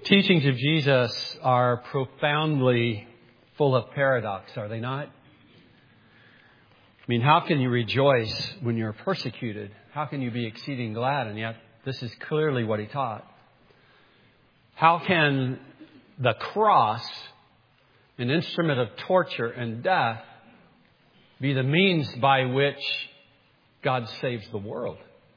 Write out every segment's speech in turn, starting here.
Teachings of Jesus are profoundly full of paradox, are they not? I mean, how can you rejoice when you're persecuted? How can you be exceeding glad? And yet, this is clearly what he taught. How can the cross, an instrument of torture and death, be the means by which God saves the world?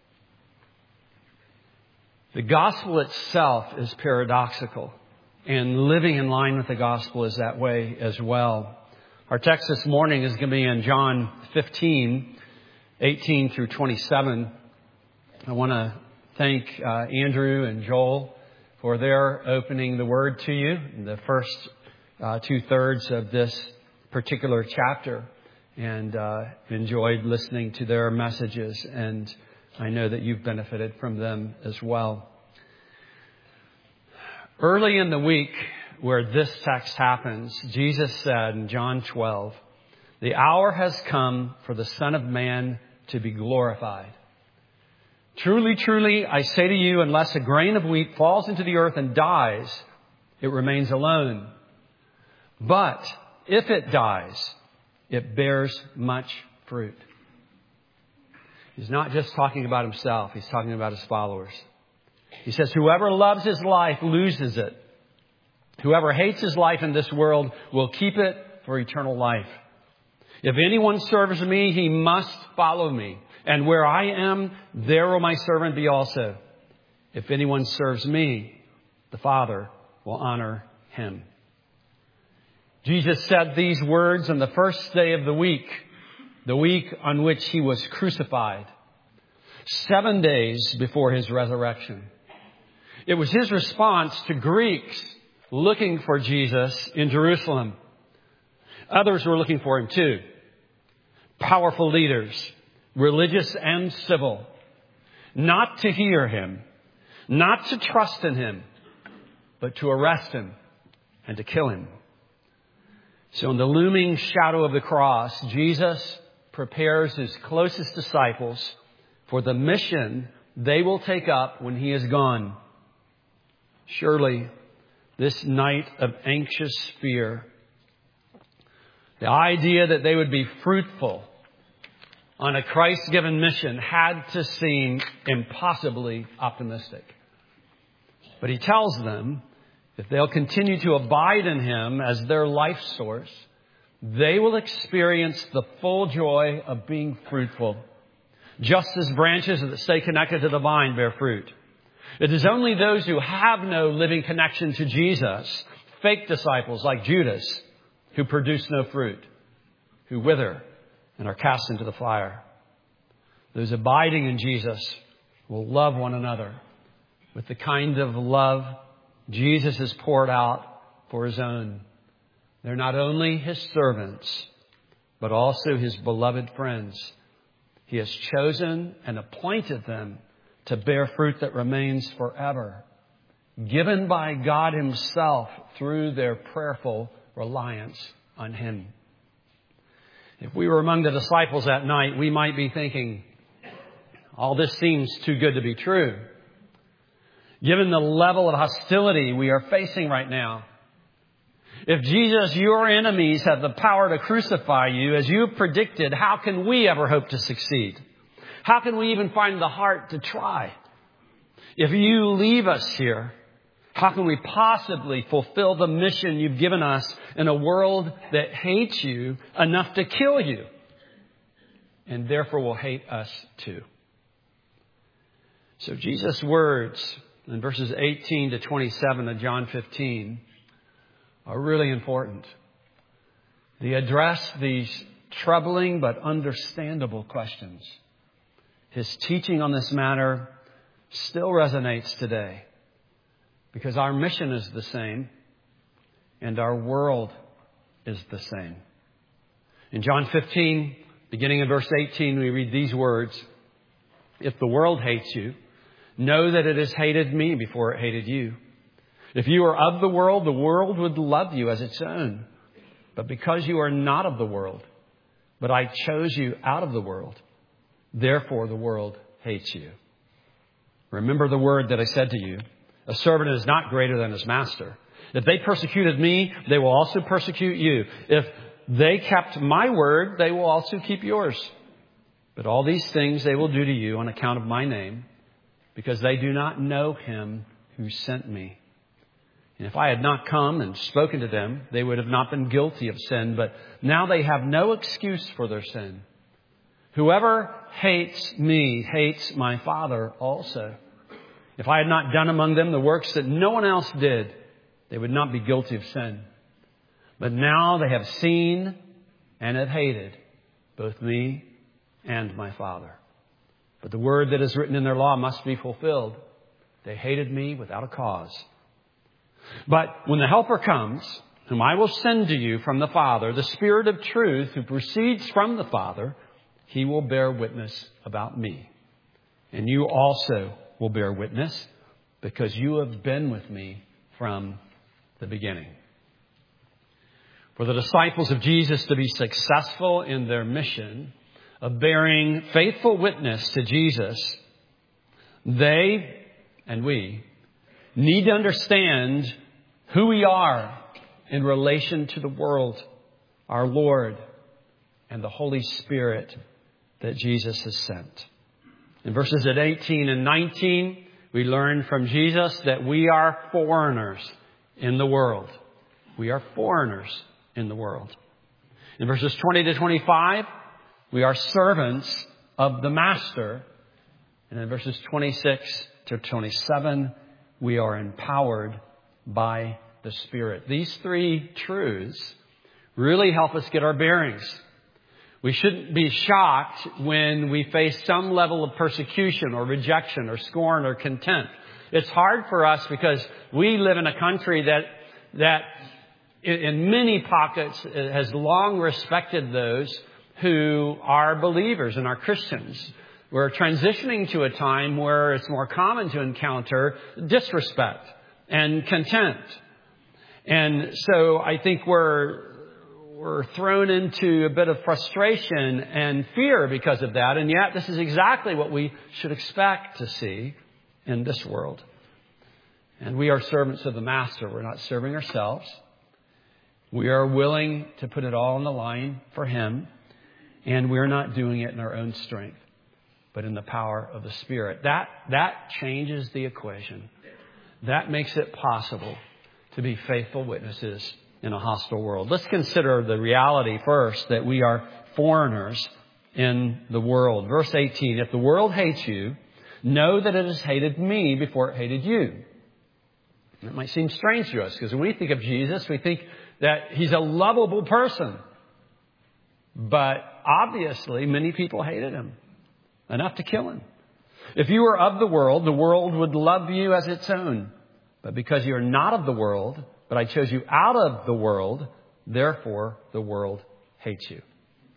The gospel itself is paradoxical, and living in line with the gospel is that way as well. Our text this morning is going to be in John 15, 18 through 27. I want to thank Andrew and Joel for their opening the word to you in the first 2/3 of this particular chapter, and enjoyed listening to their messages, and I know that you've benefited from them as well. Early in the week where this text happens, Jesus said in John 12, "The hour has come for the Son of Man to be glorified. Truly, truly, I say to you, unless a grain of wheat falls into the earth and dies, it remains alone. But if it dies, it bears much fruit." He's not just talking about himself. He's talking about his followers. He says, "Whoever loves his life loses it. Whoever hates his life in this world will keep it for eternal life. If anyone serves me, he must follow me. And where I am, there will my servant be also. If anyone serves me, the Father will honor him." Jesus said these words on the first day of the week on which he was crucified, 7 days before his resurrection. It was his response to Greeks looking for Jesus in Jerusalem. Others were looking for him too. Powerful leaders, religious and civil, not to hear him, not to trust in him, but to arrest him and to kill him. So in the looming shadow of the cross, Jesus prepares his closest disciples for the mission they will take up when he is gone. Surely, this night of anxious fear, the idea that they would be fruitful on a Christ-given mission had to seem impossibly optimistic. But he tells them if they'll continue to abide in him as their life source, they will experience the full joy of being fruitful, just as branches that stay connected to the vine bear fruit. It is only those who have no living connection to Jesus, fake disciples like Judas, who produce no fruit, who wither and are cast into the fire. Those abiding in Jesus will love one another with the kind of love Jesus has poured out for his own. They're not only his servants, but also his beloved friends. He has chosen and appointed them to bear fruit that remains forever, given by God himself through their prayerful reliance on him. If we were among the disciples that night, we might be thinking, all this seems too good to be true. Given the level of hostility we are facing right now, if Jesus, your enemies, have the power to crucify you, as you predicted, how can we ever hope to succeed? How can we even find the heart to try? If you leave us here, how can we possibly fulfill the mission you've given us in a world that hates you enough to kill you and therefore will hate us too? So Jesus' words in verses 18 to 27 of John 15 are really important. They address these troubling but understandable questions. His teaching on this matter still resonates today because our mission is the same and our world is the same. In John 15, beginning in verse 18, we read these words, "If the world hates you, know that it has hated me before it hated you. If you are of the world would love you as its own. But because you are not of the world, but I chose you out of the world, therefore the world hates you. Remember the word that I said to you, A servant is not greater than his master. If they persecuted me, they will also persecute you. If they kept my word, they will also keep yours. But all these things they will do to you on account of my name, because they do not know him who sent me. And if I had not come and spoken to them, they would have not been guilty of sin. But now they have no excuse for their sin. Whoever hates me hates my Father also. If I had not done among them the works that no one else did, they would not be guilty of sin. But now they have seen and have hated both me and my Father. But the word that is written in their law must be fulfilled. They hated me without a cause. But when the Helper comes, whom I will send to you from the Father, the Spirit of truth who proceeds from the Father, he will bear witness about me. And you also will bear witness, because you have been with me from the beginning. For the disciples of Jesus to be successful in their mission of bearing faithful witness to Jesus, they and we need to understand who we are in relation to the world, our Lord, and the Holy Spirit that Jesus has sent. In verses 18 and 19, we learn from Jesus that we are foreigners in the world. We are foreigners in the world. In verses 20 to 25, we are servants of the Master. And in verses 26 to 27, we are empowered by the Spirit. These three truths really help us get our bearings. We shouldn't be shocked when we face some level of persecution or rejection or scorn or contempt. It's hard for us because we live in a country that in many pockets has long respected those who are believers and are Christians. We're transitioning to a time where it's more common to encounter disrespect and contempt. And so I think we're thrown into a bit of frustration and fear because of that. And yet this is exactly what we should expect to see in this world. And we are servants of the Master. We're not serving ourselves. We are willing to put it all on the line for Him. And we're not doing it in our own strength, but in the power of the Spirit. That changes the equation. That makes it possible to be faithful witnesses in a hostile world. Let's consider the reality first that we are foreigners in the world. Verse 18, if the world hates you, know that it has hated me before it hated you. It might seem strange to us because when we think of Jesus, we think that He's a lovable person. But obviously, many people hated Him enough to kill Him. If you were of the world would love you as its own. But because you are not of the world, but I chose you out of the world, therefore the world hates you.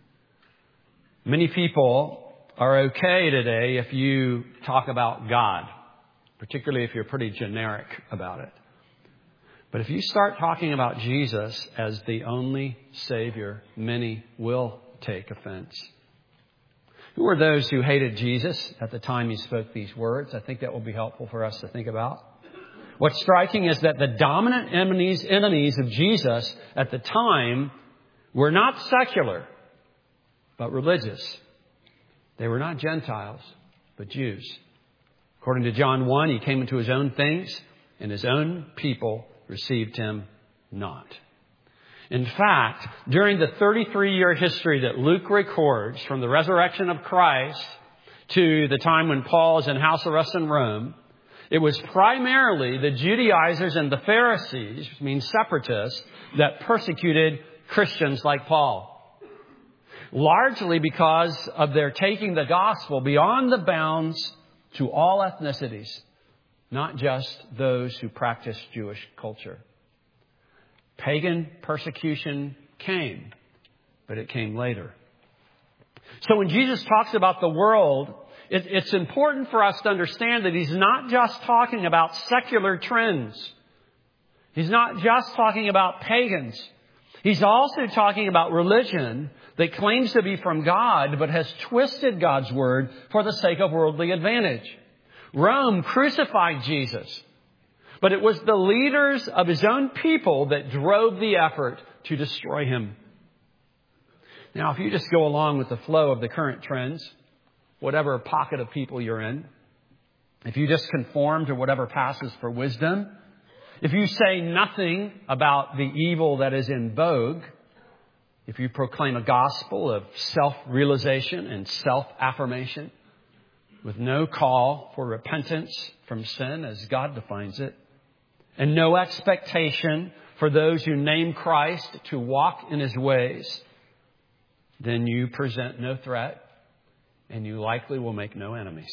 Many people are okay today if you talk about God, particularly if you're pretty generic about it. But if you start talking about Jesus as the only Savior, many will take offense. Who were those who hated Jesus at the time He spoke these words? I think that will be helpful for us to think about. What's striking is that the dominant enemies of Jesus at the time were not secular, but religious. They were not Gentiles, but Jews. According to John 1, He came into His own things, and His own people received Him not. In fact, during the 33-year history that Luke records from the resurrection of Christ to the time when Paul is in house arrest in Rome, it was primarily the Judaizers and the Pharisees, which means separatists, that persecuted Christians like Paul. Largely because of their taking the gospel beyond the bounds to all ethnicities, not just those who practiced Jewish culture. Pagan persecution came, but it came later. So when Jesus talks about the world, it's important for us to understand that He's not just talking about secular trends. He's not just talking about pagans. He's also talking about religion that claims to be from God, but has twisted God's word for the sake of worldly advantage. Rome crucified Jesus. But it was the leaders of his own people that drove the effort to destroy him. Now, if you just go along with the flow of the current trends, whatever pocket of people you're in, if you just conform to whatever passes for wisdom, if you say nothing about the evil that is in vogue, if you proclaim a gospel of self-realization and self-affirmation with no call for repentance from sin as God defines it, and no expectation for those who name Christ to walk in his ways, then you present no threat and you likely will make no enemies.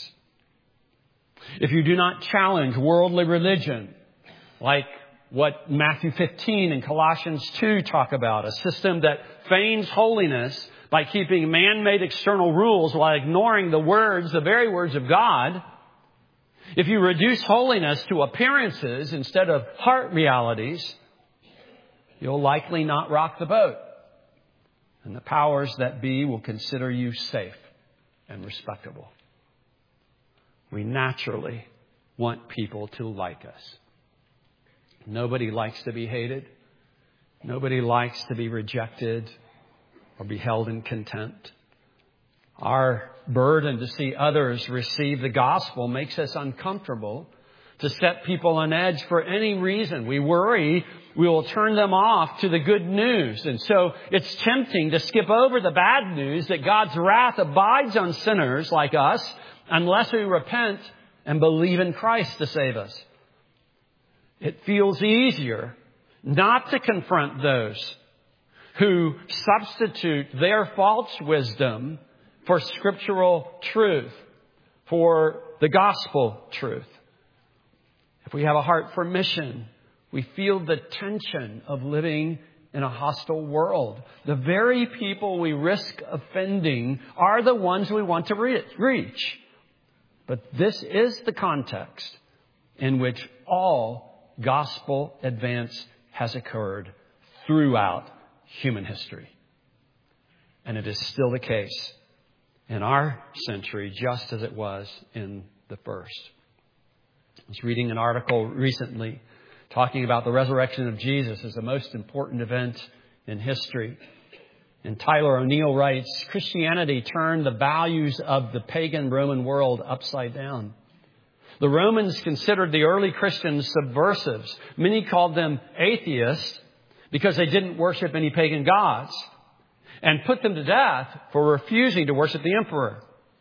If you do not challenge worldly religion, like what Matthew 15 and Colossians 2 talk about, a system that feigns holiness by keeping man-made external rules while ignoring the very words of God, if you reduce holiness to appearances instead of heart realities, you'll likely not rock the boat. And the powers that be will consider you safe and respectable. We naturally want people to like us. Nobody likes to be hated. Nobody likes to be rejected or be held in contempt. Our burden to see others receive the gospel makes us uncomfortable to set people on edge for any reason. We worry we will turn them off to the good news. And so it's tempting to skip over the bad news that God's wrath abides on sinners like us unless we repent and believe in Christ to save us. It feels easier not to confront those who substitute their false wisdom for scriptural truth, for the gospel truth. If we have a heart for mission, we feel the tension of living in a hostile world. The very people we risk offending are the ones we want to reach. But this is the context in which all gospel advance has occurred throughout human history. And it is still the case in our century, just as it was in the first. I was reading an article recently talking about the resurrection of Jesus as the most important event in history. And Tyler O'Neill writes, Christianity turned the values of the pagan Roman world upside down. The Romans considered the early Christians subversives. Many called them atheists because they didn't worship any pagan gods, and put them to death for refusing to worship the emperor.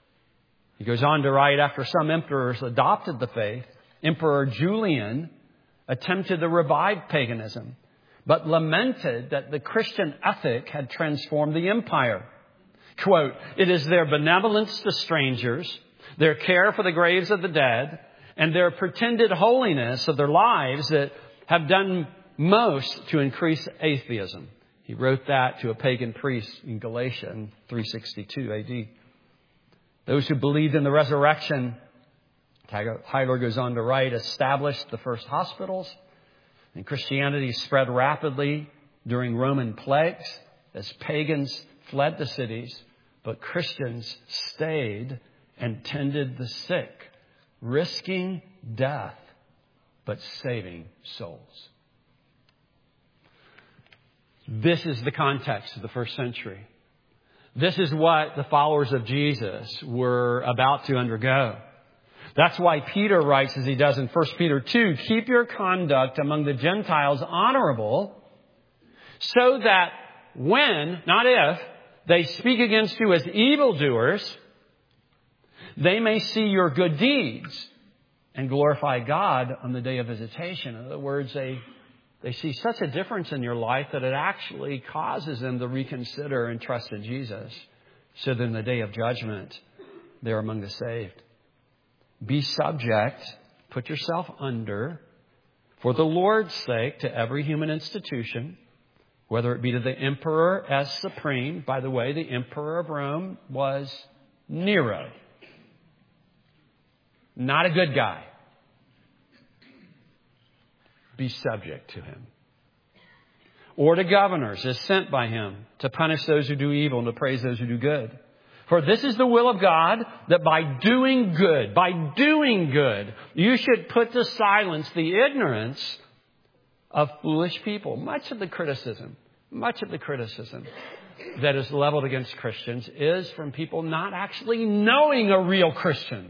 He goes on to write, after some emperors adopted the faith, Emperor Julian attempted to revive paganism, but lamented that the Christian ethic had transformed the empire. Quote, it is their benevolence to strangers, their care for the graves of the dead, and their pretended holiness of their lives that have done most to increase atheism. He wrote that to a pagan priest in Galatia in 362 AD. Those who believed in the resurrection, Tyler goes on to write, established the first hospitals, and Christianity spread rapidly during Roman plagues as pagans fled the cities, but Christians stayed and tended the sick, risking death, but saving souls. This is the context of the first century. This is what the followers of Jesus were about to undergo. That's why Peter writes, as he does in 1 Peter 2, keep your conduct among the Gentiles honorable, so that when, not if, they speak against you as evildoers, they may see your good deeds and glorify God on the day of visitation. In other words, they see such a difference in your life that it actually causes them to reconsider and trust in Jesus. So that in the day of judgment, they're among the saved. Be subject, put yourself under, for the Lord's sake, to every human institution, whether it be to the emperor as supreme. By the way, the emperor of Rome was Nero. Not a good guy. Be subject to him. Or to governors as sent by him to punish those who do evil and to praise those who do good. For this is the will of God, that by doing good, you should put to silence the ignorance of foolish people. Much of the criticism that is leveled against Christians is from people not actually knowing a real Christian.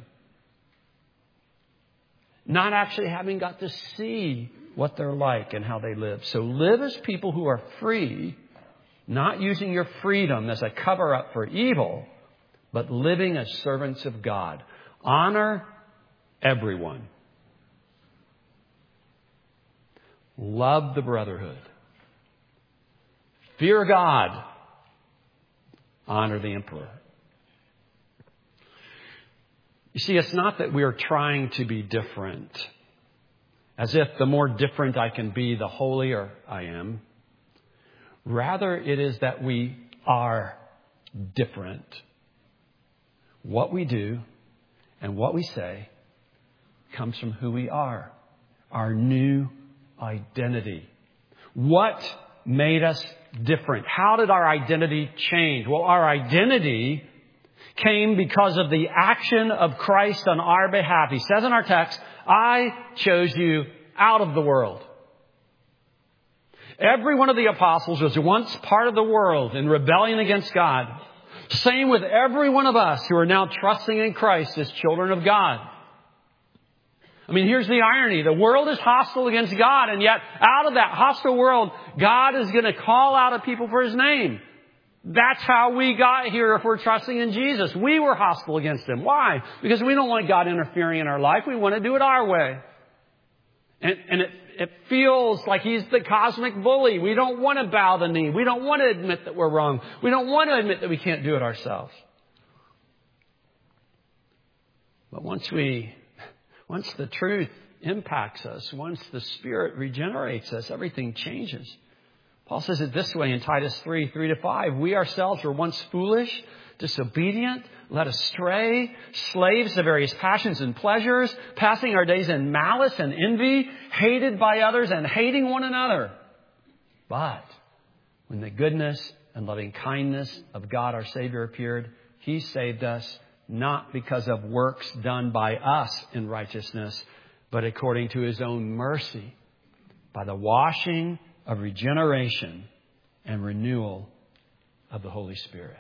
Not actually having got to see what they're like and how they live. So live as people who are free, not using your freedom as a cover-up for evil, but living as servants of God. Honor everyone. Love the brotherhood. Fear God. Honor the emperor. You see, it's not that we are trying to be different, as if the more different I can be, the holier I am. Rather, it is that we are different. What we do and what we say comes from who we are, our new identity. What made us different? How did our identity change? Well, our identity came because of the action of Christ on our behalf. He says in our text, I chose you out of the world. Every one of the apostles was once part of the world in rebellion against God. Same with every one of us who are now trusting in Christ as children of God. I mean, here's the irony. The world is hostile against God, and yet out of that hostile world, God is going to call out a people for His name. That's how we got here if we're trusting in Jesus. We were hostile against Him. Why? Because we don't want God interfering in our life. We want to do it our way. And it feels like He's the cosmic bully. We don't want to bow the knee. We don't want to admit that we're wrong. We don't want to admit that we can't do it ourselves. But once the truth impacts us, once the Spirit regenerates us, everything changes. Paul says it this way in Titus 3:3-5. We ourselves were once foolish, disobedient, led astray, slaves to various passions and pleasures, passing our days in malice and envy, hated by others and hating one another. But when the goodness and loving kindness of God our Savior appeared, He saved us, not because of works done by us in righteousness, but according to His own mercy, by the washing of regeneration and renewal of the Holy Spirit.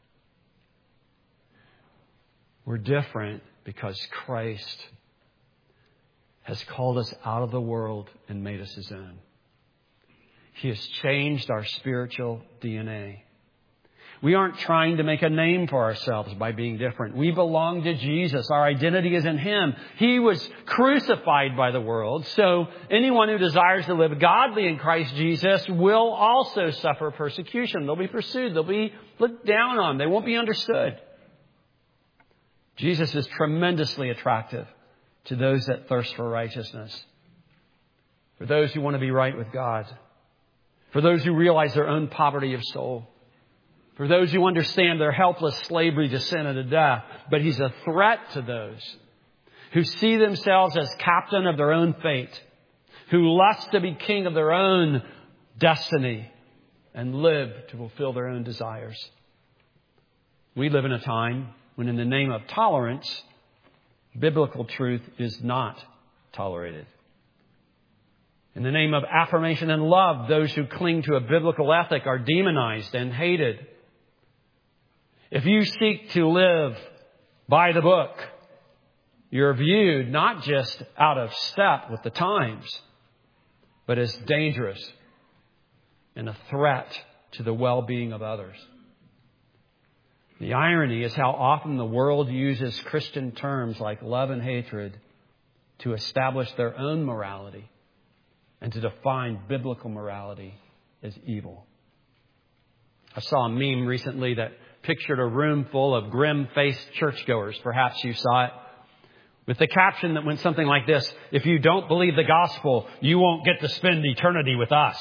We're different because Christ has called us out of the world and made us His own. He has changed our spiritual DNA. We aren't trying to make a name for ourselves by being different. We belong to Jesus. Our identity is in Him. He was crucified by the world. So anyone who desires to live godly in Christ Jesus will also suffer persecution. They'll be pursued. They'll be looked down on. They won't be understood. Jesus is tremendously attractive to those that thirst for righteousness. For those who want to be right with God. For those who realize their own poverty of soul. For those who understand their helpless slavery to sin and to death. But He's a threat to those who see themselves as captain of their own fate. Who lust to be king of their own destiny. And live to fulfill their own desires. We live in a time when in the name of tolerance, biblical truth is not tolerated. In the name of affirmation and love, those who cling to a biblical ethic are demonized and hated. If you seek to live by the book, you're viewed not just out of step with the times, but as dangerous and a threat to the well-being of others. The irony is how often the world uses Christian terms like love and hatred to establish their own morality and to define biblical morality as evil. I saw a meme recently that pictured a room full of grim-faced churchgoers. Perhaps you saw it. With the caption that went something like this: if you don't believe the gospel, you won't get to spend eternity with us.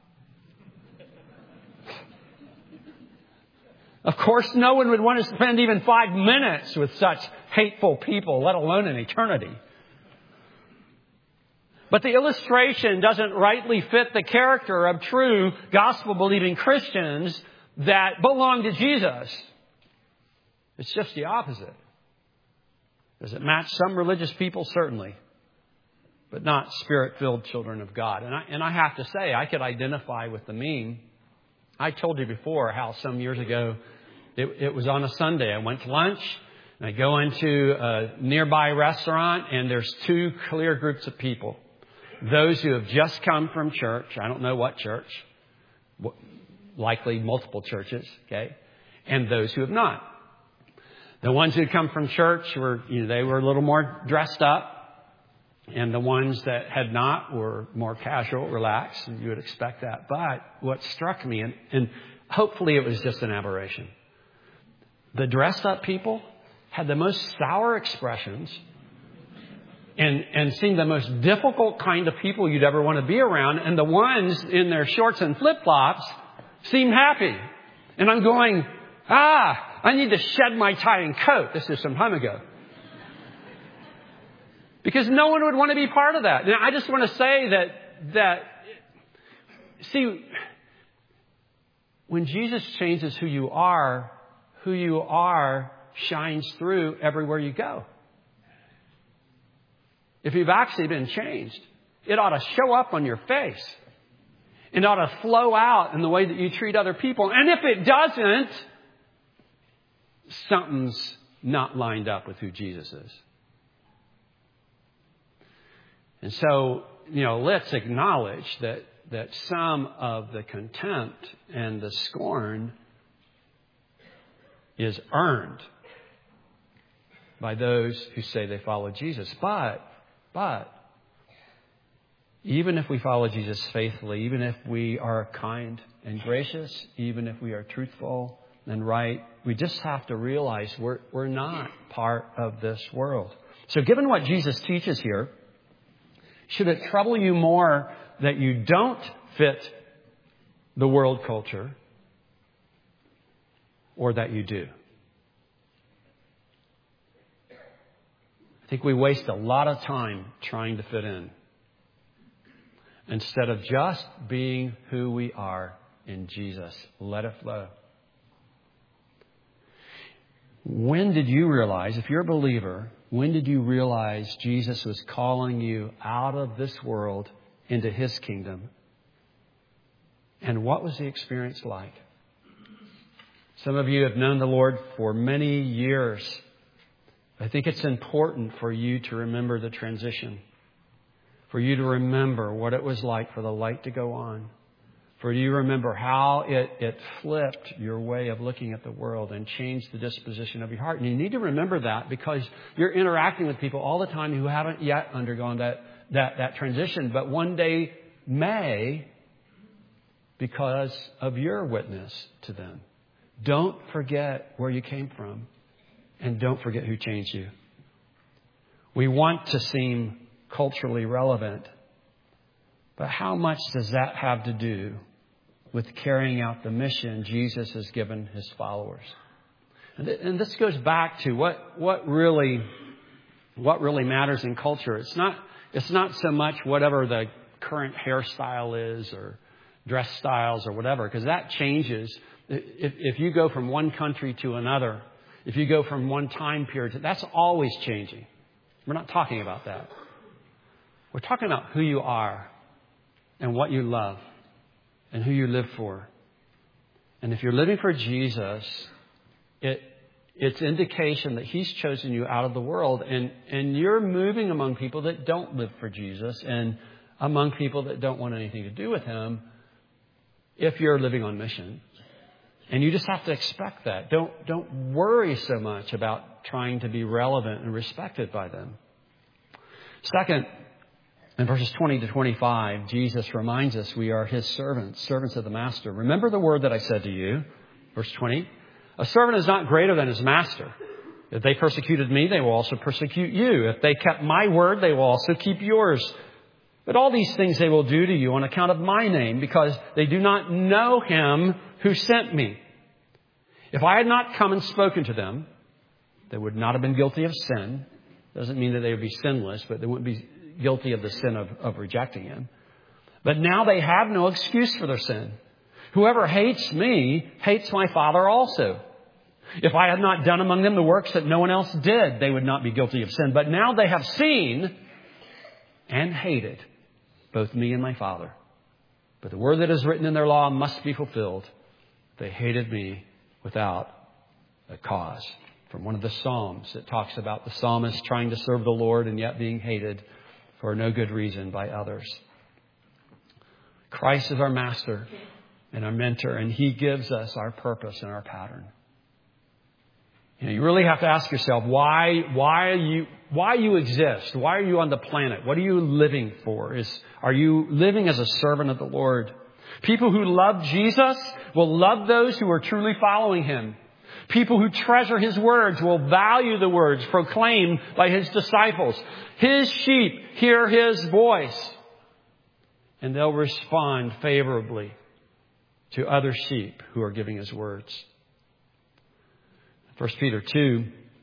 Of course, no one would want to spend even 5 minutes with such hateful people, let alone an eternity. But the illustration doesn't rightly fit the character of true gospel-believing Christians that belong to Jesus. It's just the opposite. Does it match some religious people? Certainly. But not Spirit-filled children of God. And I have to say, I could identify with the meme. I told you before how some years ago, it was on a Sunday. I went to lunch, and I go into a nearby restaurant, and there's two clear groups of people. Those who have just come from church. I don't know what church. Likely multiple churches. Okay. And those who have not. The ones who come from church they were a little more dressed up. And the ones that had not were more casual, relaxed, and you would expect that. But what struck me, and hopefully it was just an aberration, the dressed up people had the most sour expressions and seemed the most difficult kind of people you'd ever want to be around. And the ones in their shorts and flip-flops seemed happy. And I'm going, I need to shed my tie and coat. This is some time ago. Because no one would want to be part of that. Now, I just want to say that see, when Jesus changes who you are shines through everywhere you go. If you've actually been changed, it ought to show up on your face. It ought to flow out in the way that you treat other people. And if it doesn't, something's not lined up with who Jesus is. And so, let's acknowledge that some of the contempt and the scorn is earned by those who say they follow Jesus. But, even if we follow Jesus faithfully, even if we are kind and gracious, even if we are truthful and right, we just have to realize we're not part of this world. So given what Jesus teaches here, should it trouble you more that you don't fit the world culture or that you do? I think we waste a lot of time trying to fit in instead of just being who we are in Jesus. Let it flow. When did you realize, if you're a believer, when did you realize Jesus was calling you out of this world into His kingdom? And what was the experience like? Some of you have known the Lord for many years. I think it's important for you to remember the transition, for you to remember what it was like for the light to go on, for you to remember how it flipped your way of looking at the world and changed the disposition of your heart. And you need to remember that because you're interacting with people all the time who haven't yet undergone that transition, but one day may because of your witness to them. Don't forget where you came from, and don't forget who changed you. We want to seem culturally relevant, but how much does that have to do with carrying out the mission Jesus has given His followers? And this goes back to what really matters in culture. It's not so much whatever the current hairstyle is or dress styles or whatever, because that changes. If you go from one country to another, if you go from one time period, that's always changing. We're not talking about that. We're talking about who you are and what you love and who you live for. And if you're living for Jesus, it's indication that He's chosen you out of the world, and you're moving among people that don't live for Jesus and among people that don't want anything to do with Him if you're living on mission. And you just have to expect that. Don't worry so much about trying to be relevant and respected by them. Second, in verses 20 to 25, Jesus reminds us we are His servants of the Master. Remember the word that I said to you, verse 20. A servant is not greater than his master. If they persecuted me, they will also persecute you. If they kept my word, they will also keep yours. But all these things they will do to you on account of my name, because they do not know Him who sent me. If I had not come and spoken to them, they would not have been guilty of sin. Doesn't mean that they would be sinless, but they wouldn't be guilty of the sin of rejecting Him. But now they have no excuse for their sin. Whoever hates me hates my Father also. If I had not done among them the works that no one else did, they would not be guilty of sin. But now they have seen and hated both me and my Father. But the word that is written in their law must be fulfilled. They hated me without a cause. From one of the Psalms, it talks about the psalmist trying to serve the Lord and yet being hated for no good reason by others. Christ is our master and our mentor, and He gives us our purpose and our pattern. You really have to ask yourself, why you exist? Why are you on the planet? What are you living for? Are you living as a servant of the Lord? People who love Jesus will love those who are truly following Him. People who treasure His words will value the words proclaimed by His disciples. His sheep hear His voice, and they'll respond favorably to other sheep who are giving His words. 1 Peter 2,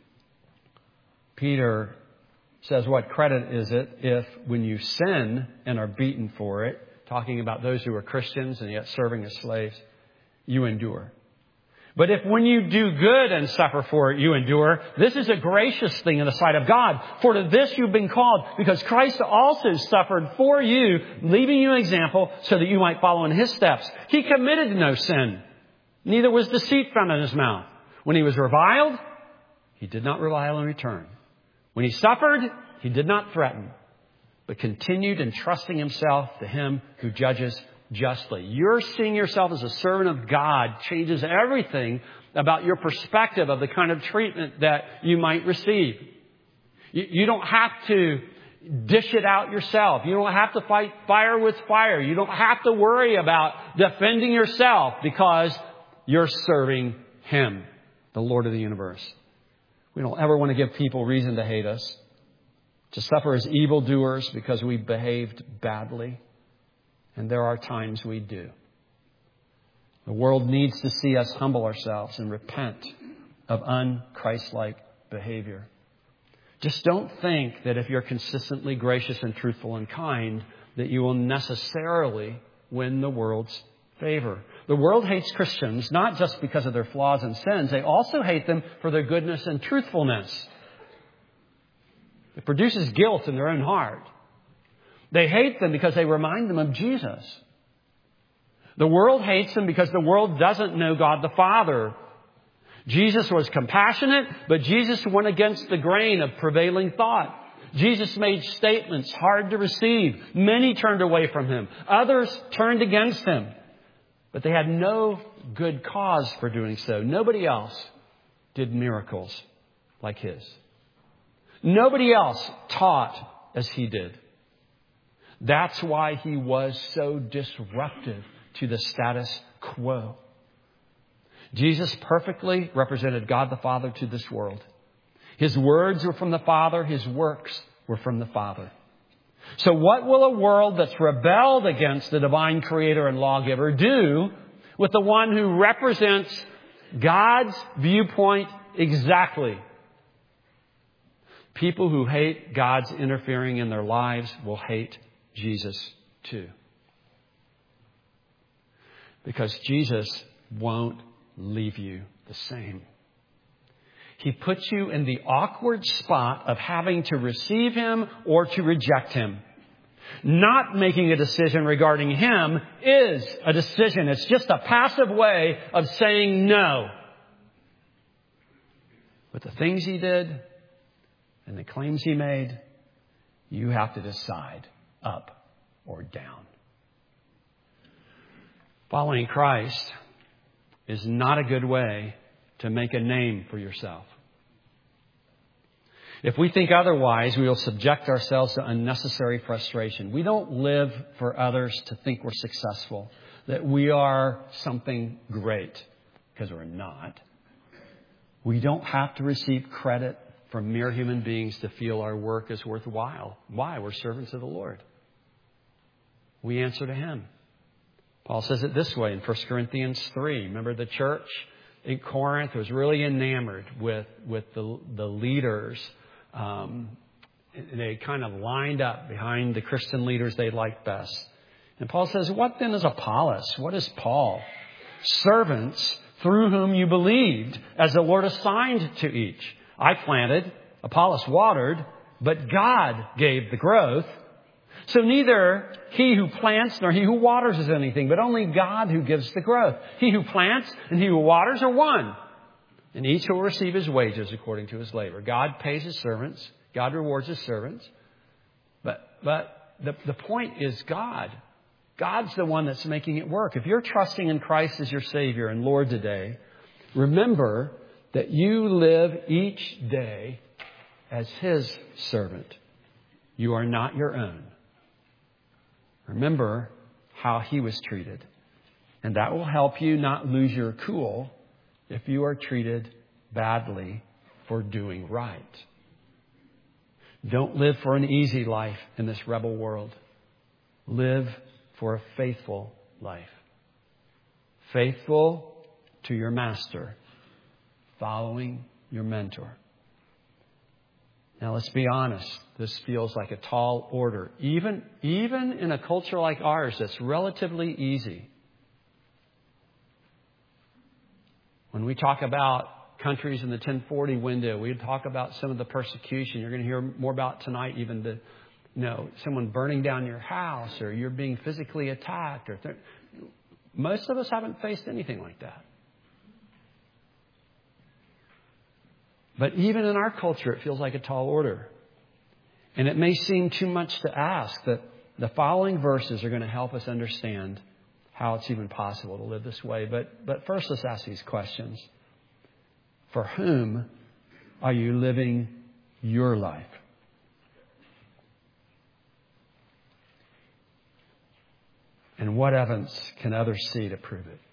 Peter says, what credit is it if when you sin and are beaten for it, talking about those who are Christians and yet serving as slaves, you endure. But if when you do good and suffer for it, you endure, this is a gracious thing in the sight of God. For to this you've been called, because Christ also suffered for you, leaving you an example so that you might follow in His steps. He committed no sin, neither was deceit found in His mouth. When He was reviled, He did not revile in return. When He suffered, He did not threaten, but continued entrusting Himself to Him who judges justly. You're seeing yourself as a servant of God changes everything about your perspective of the kind of treatment that you might receive. You don't have to dish it out yourself. You don't have to fight fire with fire. You don't have to worry about defending yourself because you're serving Him, the Lord of the universe. We don't ever want to give people reason to hate us, to suffer as evildoers because we behaved badly. And there are times we do. The world needs to see us humble ourselves and repent of un-Christ-like behavior. Just don't think that if you're consistently gracious and truthful and kind, that you will necessarily win the world's favor. The world hates Christians not just because of their flaws and sins. They also hate them for their goodness and truthfulness. It produces guilt in their own heart. They hate them because they remind them of Jesus. The world hates them because the world doesn't know God the Father. Jesus was compassionate, but Jesus went against the grain of prevailing thought. Jesus made statements hard to receive. Many turned away from Him. Others turned against Him. But they had no good cause for doing so. Nobody else did miracles like His. Nobody else taught as He did. That's why He was so disruptive to the status quo. Jesus perfectly represented God the Father to this world. His words were from the Father. His works were from the Father. So what will a world that's rebelled against the divine Creator and lawgiver do with the one who represents God's viewpoint exactly? People who hate God's interfering in their lives will hate Jesus too. Because Jesus won't leave you the same. He puts you in the awkward spot of having to receive Him or to reject Him. Not making a decision regarding Him is a decision. It's just a passive way of saying no. But the things He did and the claims He made, you have to decide up or down. Following Christ is not a good way to make a name for yourself. If we think otherwise, we will subject ourselves to unnecessary frustration. We don't live for others to think we're successful, that we are something great, because we're not. We don't have to receive credit from mere human beings to feel our work is worthwhile. Why? We're servants of the Lord. We answer to Him. Paul says it this way in 1 Corinthians 3. Remember, the church in Corinth was really enamored with the leaders. They kind of lined up behind the Christian leaders they liked best. And Paul says, what then is Apollos? What is Paul? Servants through whom you believed, as the Lord assigned to each. I planted, Apollos watered, but God gave the growth. So neither he who plants nor he who waters is anything, but only God who gives the growth. He who plants and he who waters are one, and each will receive his wages according to his labor. God pays his servants. God rewards his servants. But the point is God. God's the one that's making it work. If you're trusting in Christ as your Savior and Lord today, remember that you live each day as his servant. You are not your own. Remember how he was treated. And that will help you not lose your cool if you are treated badly for doing right. Don't live for an easy life in this rebel world. Live for a faithful life. Faithful to your master. Following your mentor. Now let's be honest. This feels like a tall order. Even in a culture like ours that's relatively easy. When we talk about countries in the 1040 window, we talk about some of the persecution. You're going to hear more about tonight, even someone burning down your house, or you're being physically attacked. Most of us haven't faced anything like that. But even in our culture, it feels like a tall order. And it may seem too much to ask that the following verses are going to help us understand how it's even possible to live this way. But first, let's ask these questions. For whom are you living your life? And what evidence can others see to prove it?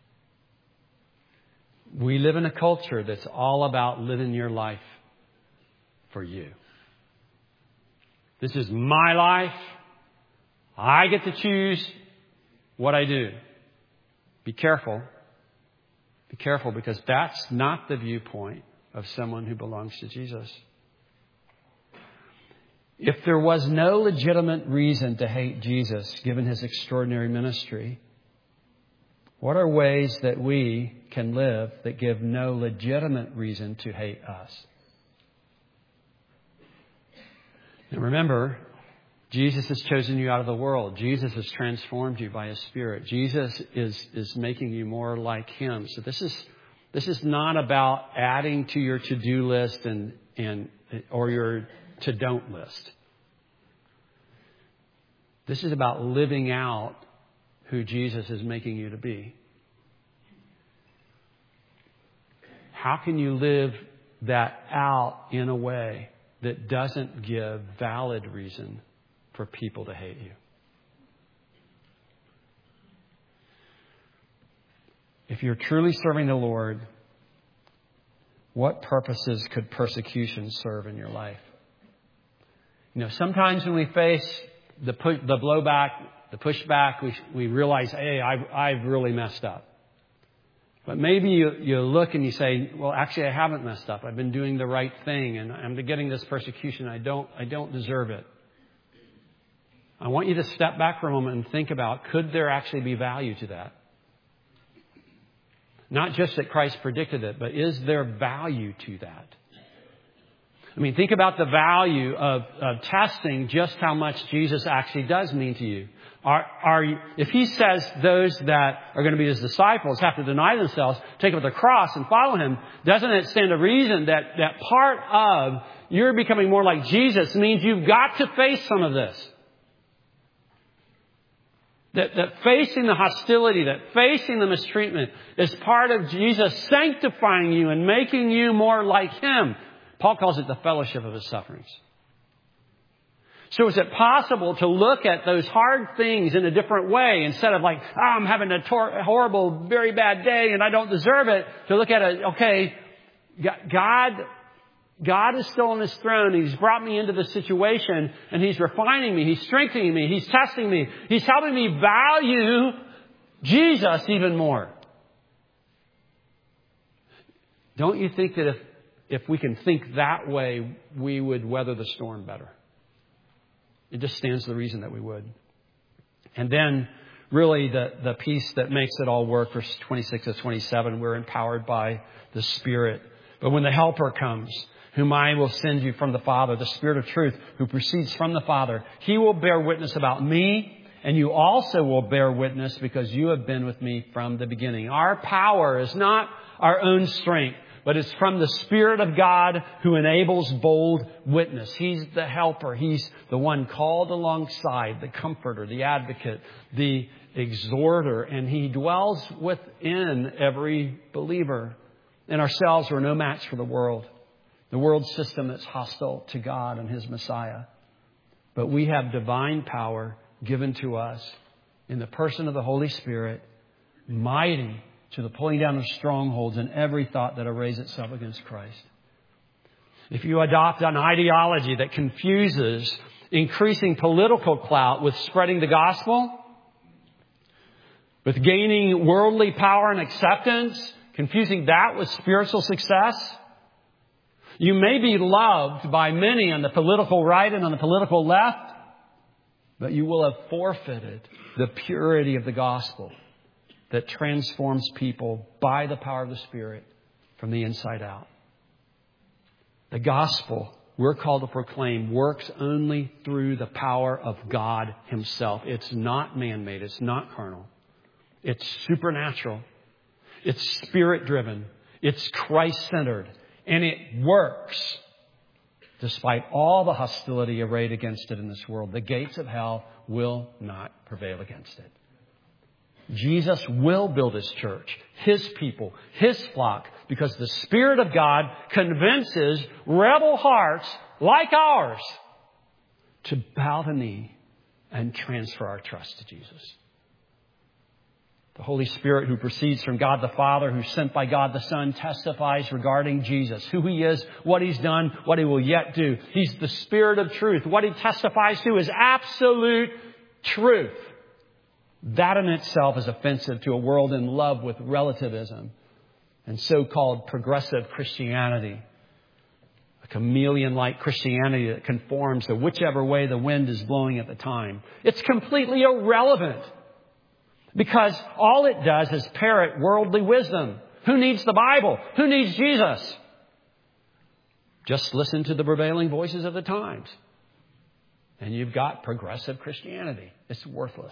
We live in a culture that's all about living your life for you. This is my life. I get to choose what I do. Be careful. Be careful, because that's not the viewpoint of someone who belongs to Jesus. If there was no legitimate reason to hate Jesus, given his extraordinary ministry, what are ways that we can live that give no legitimate reason to hate us? And remember, Jesus has chosen you out of the world. Jesus has transformed you by his Spirit. Jesus is making you more like him. So this is not about adding to your to-do list or your to-don't list. This is about living out who Jesus is making you to be. How can you live that out in a way that doesn't give valid reason for people to hate you? If you're truly serving the Lord, what purposes could persecution serve in your life? Sometimes when we face the blowback, the pushback, we realize, hey, I've really messed up. But maybe you look and you say, well, actually, I haven't messed up. I've been doing the right thing, and I'm getting this persecution. I don't deserve it. I want you to step back for a moment and think about, could there actually be value to that? Not just that Christ predicted it, but is there value to that? Think about the value of testing just how much Jesus actually does mean to you. If he says those that are going to be his disciples have to deny themselves, take up the cross and follow him, doesn't it stand to reason that part of you're becoming more like Jesus means you've got to face some of this? That facing the hostility, that facing the mistreatment is part of Jesus sanctifying you and making you more like him. Paul calls it the fellowship of his sufferings. So is it possible to look at those hard things in a different way instead of like, I'm having a horrible, very bad day and I don't deserve it, to look at it, okay, God is still on his throne. He's brought me into this situation and he's refining me. He's strengthening me. He's testing me. He's helping me value Jesus even more. Don't you think that if we can think that way, we would weather the storm better? It just stands to the reason that we would. And then really the piece that makes it all work, verse 26 to 27, we're empowered by the Spirit. But when the Helper comes, whom I will send you from the Father, the Spirit of truth, who proceeds from the Father, He will bear witness about me, and you also will bear witness because you have been with me from the beginning. Our power is not our own strength, but it's from the Spirit of God who enables bold witness. He's the helper. He's the one called alongside, the comforter, the advocate, the exhorter, and He dwells within every believer. And ourselves, we're no match for the world system that's hostile to God and His Messiah. But we have divine power given to us in the person of the Holy Spirit, mighty to the pulling down of strongholds and every thought that arrays itself against Christ. If you adopt an ideology that confuses increasing political clout with spreading the gospel, with gaining worldly power and acceptance, confusing that with spiritual success, you may be loved by many on the political right and on the political left, but you will have forfeited the purity of the gospel that transforms people by the power of the Spirit from the inside out. The gospel we're called to proclaim works only through the power of God Himself. It's not man-made. It's not carnal. It's supernatural. It's Spirit-driven. It's Christ-centered. And it works despite all the hostility arrayed against it in this world. The gates of hell will not prevail against it. Jesus will build His church, His people, His flock, because the Spirit of God convinces rebel hearts like ours to bow the knee and transfer our trust to Jesus. The Holy Spirit who proceeds from God the Father, who's sent by God the Son, testifies regarding Jesus, who He is, what He's done, what He will yet do. He's the Spirit of truth. What He testifies to is absolute truth. That in itself is offensive to a world in love with relativism and so-called progressive Christianity. A chameleon-like Christianity that conforms to whichever way the wind is blowing at the time. It's completely irrelevant. Because all it does is parrot worldly wisdom. Who needs the Bible? Who needs Jesus? Just listen to the prevailing voices of the times. And you've got progressive Christianity. It's worthless.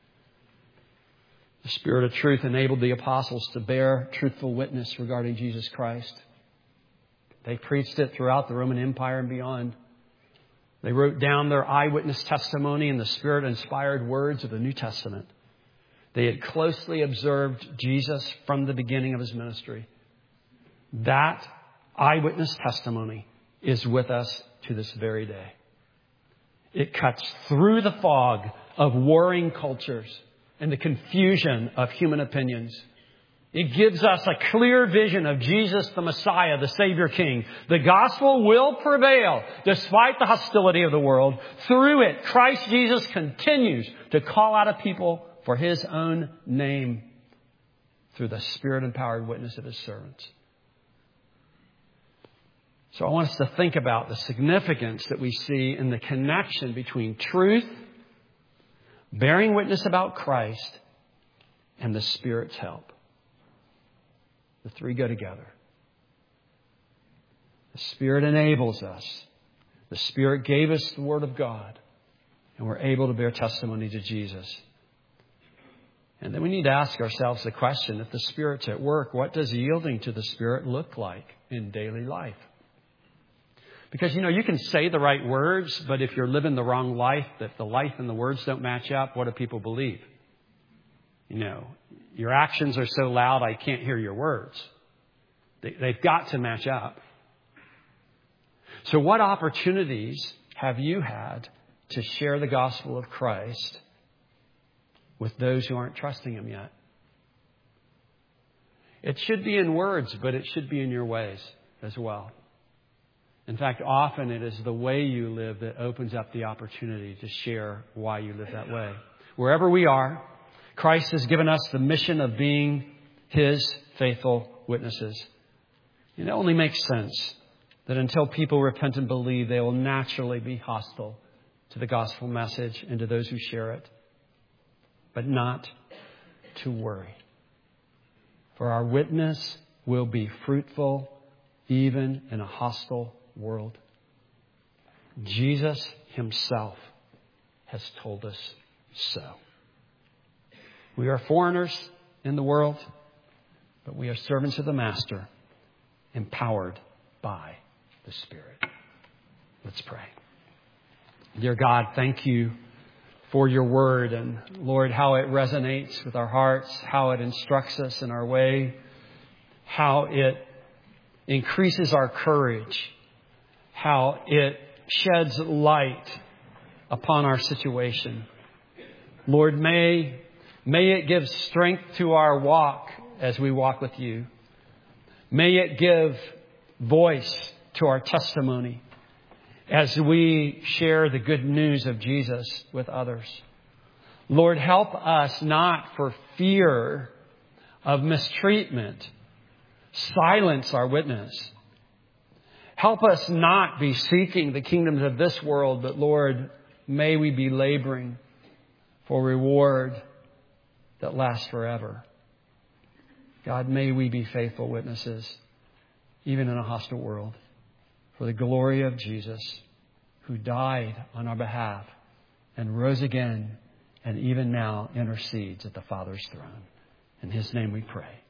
The Spirit of truth enabled the apostles to bear truthful witness regarding Jesus Christ. They preached it throughout the Roman Empire and beyond. They wrote down their eyewitness testimony in the Spirit-inspired words of the New Testament. They had closely observed Jesus from the beginning of His ministry. That eyewitness testimony is with us to this very day. It cuts through the fog of warring cultures and the confusion of human opinions. It gives us a clear vision of Jesus, the Messiah, the Savior King. The gospel will prevail despite the hostility of the world. Through it, Christ Jesus continues to call out a people for His own name through the Spirit-empowered witness of His servants. So I want us to think about the significance that we see in the connection between truth, bearing witness about Christ, and the Spirit's help. The three go together. The Spirit enables us. The Spirit gave us the Word of God, and we're able to bear testimony to Jesus. And then we need to ask ourselves the question, if the Spirit's at work, what does yielding to the Spirit look like in daily life? Because, you can say the right words, but if you're living the wrong life, if the life and the words don't match up, what do people believe? Your actions are so loud, I can't hear your words. They've got to match up. So what opportunities have you had to share the gospel of Christ with those who aren't trusting Him yet? It should be in words, but it should be in your ways as well. In fact, often it is the way you live that opens up the opportunity to share why you live that way. Wherever we are, Christ has given us the mission of being His faithful witnesses. It only makes sense that until people repent and believe, they will naturally be hostile to the gospel message and to those who share it. but not to worry. For our witness will be fruitful even in a hostile world. Jesus Himself has told us so. We are foreigners in the world, but we are servants of the Master, empowered by the Spirit. Let's pray. Dear God, thank You for Your Word, and Lord, how it resonates with our hearts, how it instructs us in our way, how it increases our courage, how it sheds light upon our situation. Lord, may it give strength to our walk as we walk with You. May it give voice to our testimony as we share the good news of Jesus with others. Lord, help us not for fear of mistreatment silence our witness. Help us not be seeking the kingdoms of this world, but Lord, may we be laboring for reward that lasts forever. God, may we be faithful witnesses, even in a hostile world, for the glory of Jesus, who died on our behalf and rose again and even now intercedes at the Father's throne. In His name we pray.